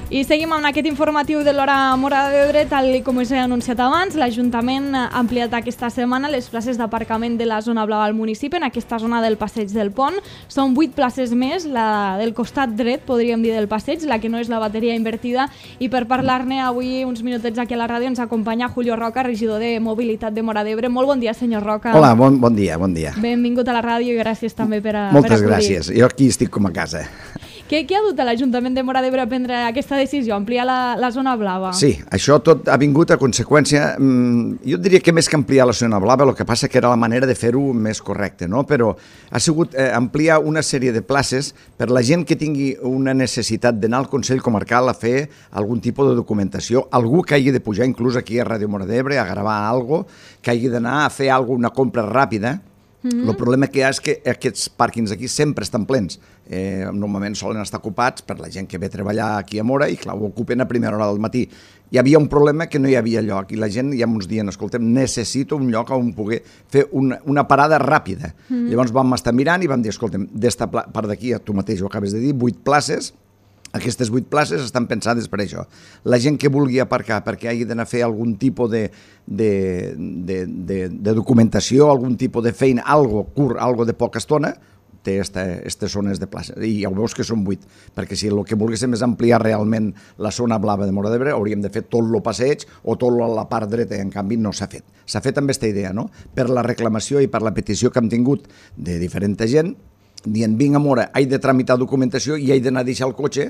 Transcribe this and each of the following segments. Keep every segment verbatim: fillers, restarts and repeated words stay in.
I seguim amb aquest informatiu de l'Hora Móra d'Ebre. Tal com us he anunciat abans, l'Ajuntament ha ampliat aquesta setmana les places d'aparcament de la zona blava al municipi, en aquesta zona del Passeig del Pont. Són vuit places més, la del costat dret, podríem dir, del passeig, la que no és la bateria invertida. I per parlar-ne avui, uns minutets aquí a la ràdio, ens acompanya Julio Roca, regidor de Mobilitat de Móra d'Ebre. Molt bon dia, senyor Roca. Hola, bon, bon dia, bon dia. Benvingut a la ràdio i gràcies també per a Moltes per gràcies, jo aquí estic com a casa. Què, què ha dut a l'Ajuntament de Móra d'Ebre a prendre aquesta decisió, ampliar la, la zona blava? Sí, això tot ha vingut a conseqüència, jo diria que més que ampliar la zona blava, el que passa que era la manera de fer-ho més correcte, no? Però ha sigut eh, ampliar una sèrie de places per la gent que tingui una necessitat d'anar al Consell Comarcal a fer algun tipus de documentació, algú que hagi de pujar inclús aquí a Ràdio Móra d'Ebre a gravar alguna cosa, que hagi d'anar a fer alguna compra ràpida. Mm-hmm. El problema que hi ha és que aquests pàrquings aquí sempre estan plens. Eh, normalment solen estar ocupats per la gent que ve a treballar aquí a Móra i clar, ho ocupen a primera hora del matí. Hi havia un problema que no hi havia lloc i la gent ja ens dient, escoltem, necessito un lloc on poder fer una, una parada ràpida. Mm-hmm. Llavors vam estar mirant i vam dir, escoltem, d'esta part d'aquí, tu mateix ho acabes de dir, vuit places. Aquestes vuit places estan pensades per això. La gent que vulgui aparcar perquè hagi d'anar a fer algun tipus de, de, de, de, de documentació, algun tipus de feina, algo curt, algo de poca estona, té aquestes zones de places. I ja ho veus que són vuit, perquè si el que volguéssim és ampliar realment la zona blava de Móra d'Ebre, hauríem de fer tot el passeig o tot la part dreta, i en canvi no s'ha fet. S'ha fet amb aquesta idea, no? Per la reclamació i per la petició que hem tingut de diferent gent, dient, vinc a Móra, he de tramitar documentació i he d'anar a deixar el cotxe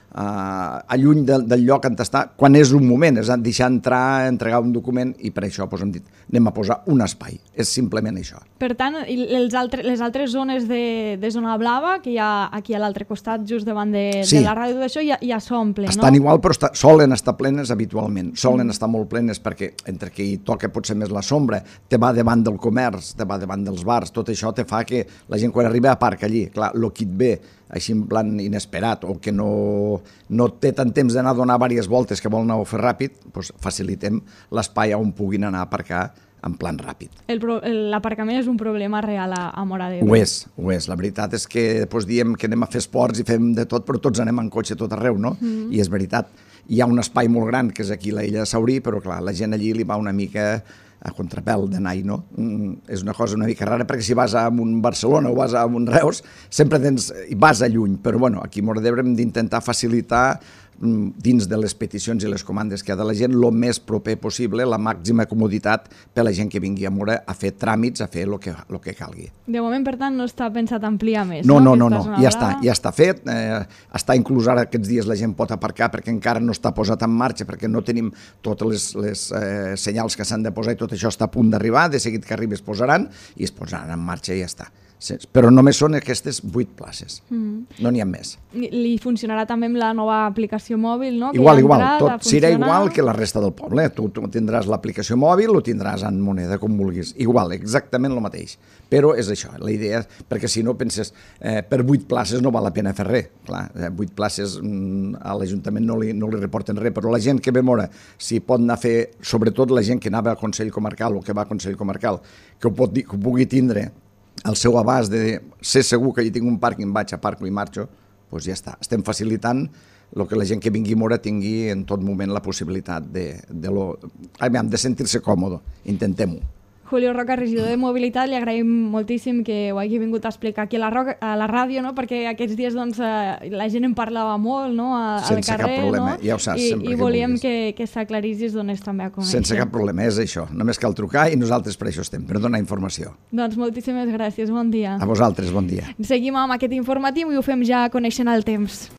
uh, alluny del, del lloc on està, quan és un moment, és a deixar entrar, entregar un document, i per això doncs, hem dit, anem a posar un espai, és simplement això. Per tant, els altre, les altres zones de, de zona blava, que hi ha aquí a l'altre costat, just davant de, sí. de la ràdio, d'això, ja, ja s'omple, no? Estan igual, però està, solen estar plenes habitualment, solen mm. estar molt plenes perquè entre que hi toca potser més la sombra, te va davant del comerç, te va davant dels bars, tot això te fa que la gent quan arriba aparca allí. Clar, el que et ve així en plan inesperat o que no, no té tant temps d'anar a donar diverses voltes que vol anar a fer ràpid, doncs facilitem l'espai on puguin anar a aparcar en plan ràpid. L'aparcament és un problema real a, a Móra d'Ebre. Ho és, ho és. La veritat és que doncs, diem que anem a fer esports i fem de tot, però tots anem en cotxe tot arreu, no? Mm. I és veritat. Hi ha un espai molt gran, que és aquí la Illa de Saurí, però clar, la gent allí li va una mica a contrapèl d'anar-hi, no? Mm, és una cosa una mica rara, perquè si vas a un Barcelona o vas a un Reus, sempre tens, i vas a lluny, però bueno, aquí a Móra d'Ebre hem d'intentar facilitar dins de les peticions i les comandes que hi ha de la gent, el més proper possible, la màxima comoditat per a la gent que vingui a Móra a fer tràmits, a fer el que, el que calgui. De moment, per tant, no està pensat ampliar més, no? No, no, no, no, ja està, ja està fet, eh, està inclús ara aquests dies la gent pot aparcar perquè encara no està posat en marxa, perquè no tenim totes les, les eh, senyals que s'han de posar i tot això està a punt d'arribar, de seguit que arribi es posaran i es posaran en marxa i ja està. Però només són aquestes vuit places, mm. no n'hi ha més. Li funcionarà també amb la nova aplicació mòbil, no? Igual, igual, tot serà igual que la resta del poble. Tu, tu tindràs l'aplicació mòbil, o tindràs en moneda, com vulguis. Igual, exactament el mateix. Però és això, la idea, perquè si no penses, eh, per vuit places no val la pena fer res. Clar, eh, vuit places mm, a l'Ajuntament no li, no li reporten res, però la gent que ve a Móra, si pot anar a fer, sobretot la gent que anava al Consell Comarcal o que va al Consell Comarcal, que ho, pot dir, que ho pugui tindre el seu abast de ser segur que hi tinc un pàrquing, vaig, aparco i marxo, doncs ja està. Estem facilitant el que la gent que vingui a Móra tingui en tot moment la possibilitat de, de, lo, de sentir-se còmode. Intentem-ho. Julio Roca, regidor de Mobilitat, li agraïm moltíssim que ho hagi vingut a explicar aquí a la, roca, a la ràdio, no? Perquè aquests dies doncs, eh, la gent en parlava molt, no? A, al sense carrer, cap problema, no? ja ho saps, I, sempre i que volíem vulguis. que, que s'aclarissis d'on és també a conèixer. Sense cap problema, és això. Només cal trucar i nosaltres per això estem, per donar informació. Doncs moltíssimes gràcies, bon dia. A vosaltres, bon dia. Seguim amb aquest informatiu i ho fem ja coneixent el temps.